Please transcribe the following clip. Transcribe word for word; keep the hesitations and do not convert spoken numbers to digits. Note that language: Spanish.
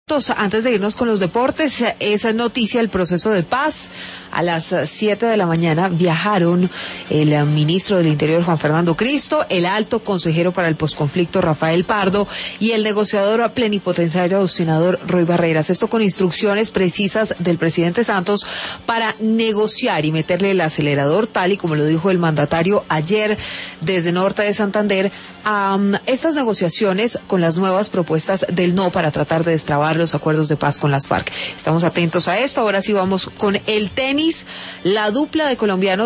Antes de irnos con los deportes, esa noticia del proceso de paz. A las siete de la mañana viajaron el ministro del Interior Juan Fernando Cristo, el alto consejero para el posconflicto Rafael Pardo y el negociador plenipotenciario Agustinador Roy Barreras. Esto con instrucciones precisas del presidente Santos para negociar y meterle el acelerador, tal y como lo dijo el mandatario ayer desde Norte de Santander, a um, estas negociaciones con las nuevas propuestas del no para tratar de destrabar los acuerdos de paz con las FARC. Estamos atentos a esto. Ahora sí vamos con el tenis. La dupla de colombianos